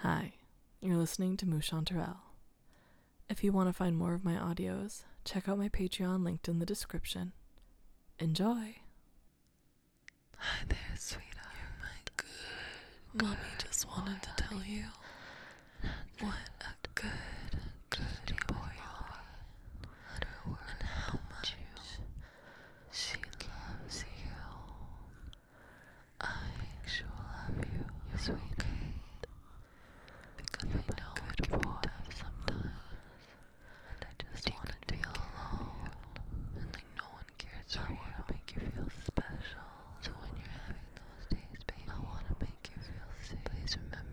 Hi, you're listening to Mushantarel. If you want to find more of my audios, check out my Patreon linked in the description. Enjoy! Hi there, sweetheart. You're my good. Mommy just wanted to tell you what a good boy you are, and how much she loves you. I sure love you, sweetie, because I know good boy sometimes, and I just want to feel alone, and like no one cares for you. I want to make you feel special. So when you're having those days, baby, I want to make you feel safe. Please remember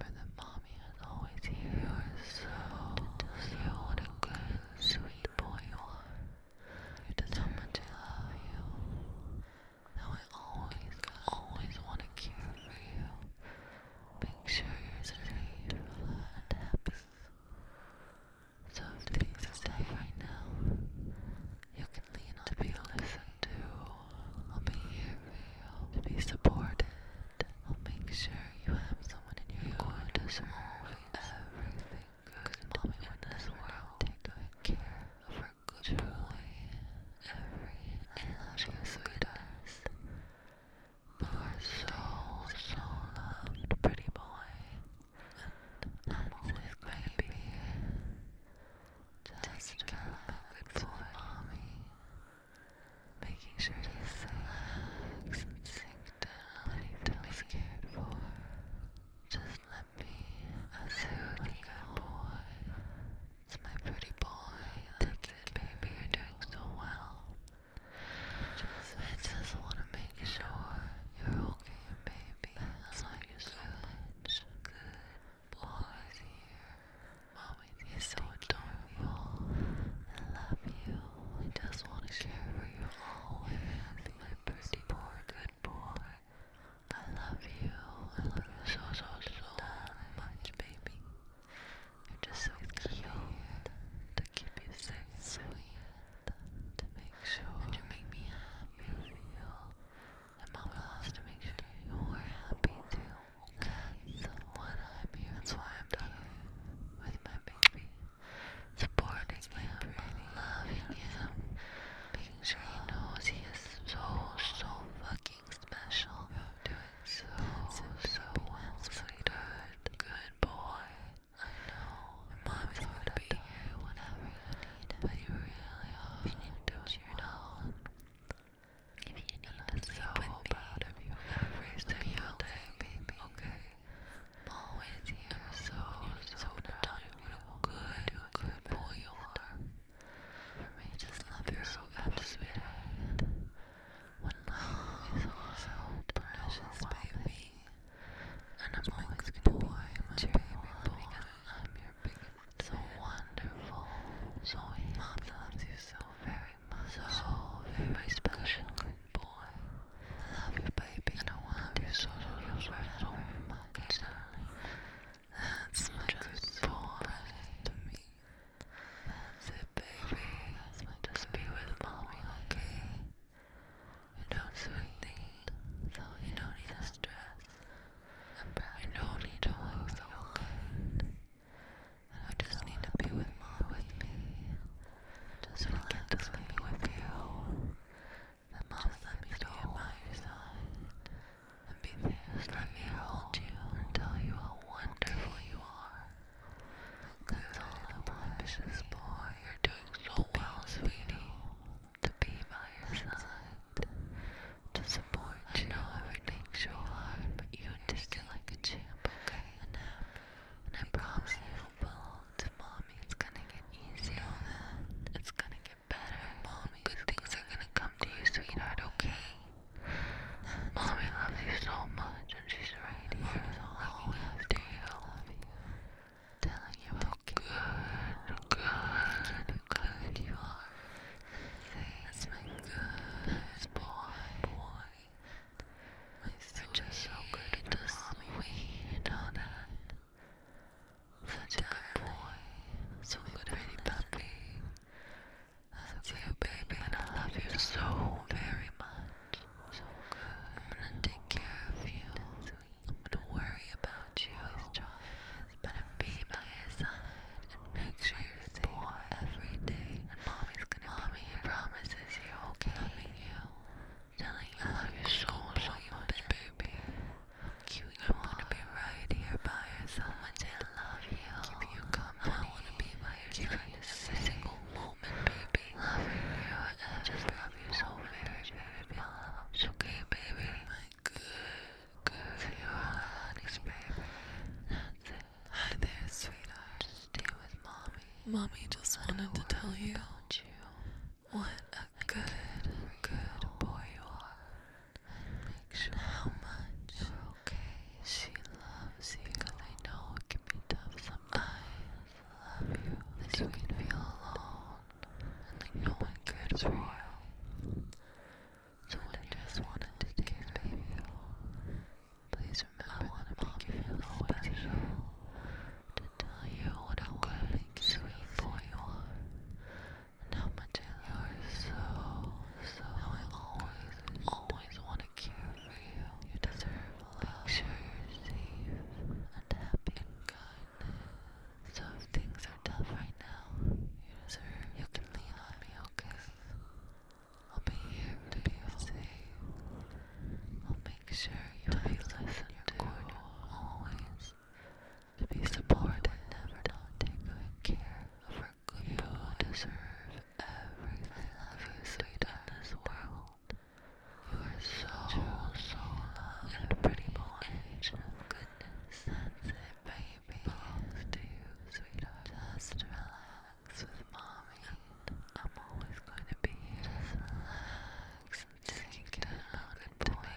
Mommy just wanted to tell you what a good boy you are. Make sure how much you're okay. She loves you. Because I know it can be tough sometimes. I love you. That you can feel alone. And like no one cares for you. So I just wanted to take care of you. Please remember that Mommy feels special. To tell you what a good, sweet boy you are. And how much I love you so. How I always want to care for you. You deserve love. Make sure you're safe and happy and kind. So if things are tough right now, you can lean on me, okay? I'll be here to be safe. I'll make sure you'll be listened to always. To be supported, never not take good care of her good boy. You deserve everything. I love you, sweetheart, in this world. You are so loved and a pretty boy. Angel of goodness. That's it, baby. Belongs to you, sweetheart. Just relax with Mommy. I'm always going to be here. Just relax and take care of a good boy.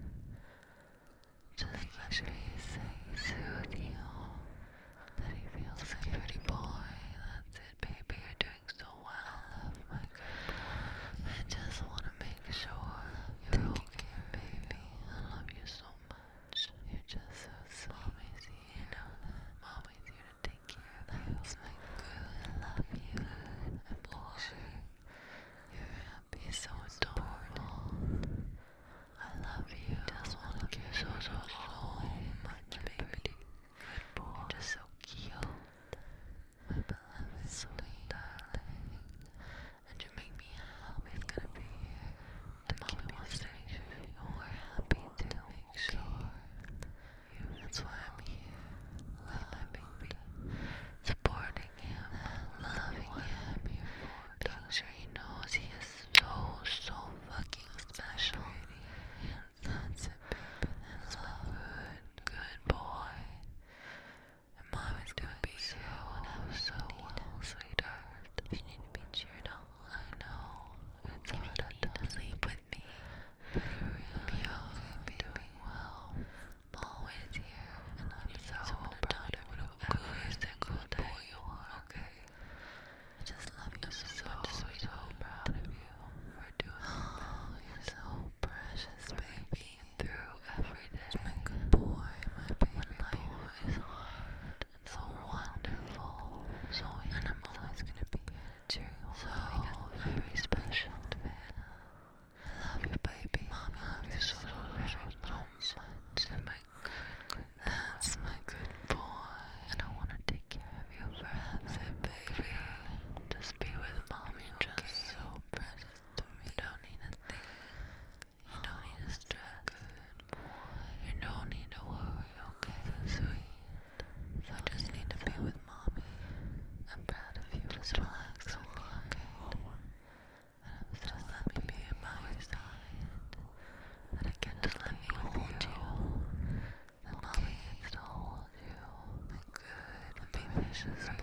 Just make sure you soothe you. That he feels like a pretty boy. That's it, baby. You're doing so well. I love my good boy. I just want to make sure you're okay, baby. I love you so much. You're just so sweet. Mommy's here. You know that. Mommy's here to take care of you. That's my good. I love you. Good boy. You're happy. So adorable. I love you. Just want to give you so much, baby. Good boy. You're just so cute. My beloved, sweet darling. And you make me happy. It's gonna be here. The Mommy wants to make sure you're happy to make sure. That's why I'm here. With my baby. Supporting him. Loving him. Making sure he knows he is so fucking special. That's it, baby. That's my good boy. And Mommy's gonna be here whenever so well, sweetheart. You need to be cheered up. I know. It's hard to sleep with me. But you'll be okay, doing well. I'm always here. And I'm so proud of you. Whoever good boy you are, okay? I just love you so much, sweetheart. So proud of you for doing it. You're so precious, baby. Through every day. My good boy, my baby boy is hard and so wonderful. So and I'm always gonna be here to cheer you on. So very special today. I love you, baby. Mommy, I love you so much. And my good, that's my good boy. And I wanna take care of you forever, baby. Just be with Mommy, just so precious to me. You don't need a thing. You don't need to stress. Good boy. You don't need to worry, okay? Sweet. So I just need to be with Mommy. I'm proud of you. Just relax with me, okay? And just let me be by your side. And again, just let me hold you. And Mommy gets to hold you. My good, be precious.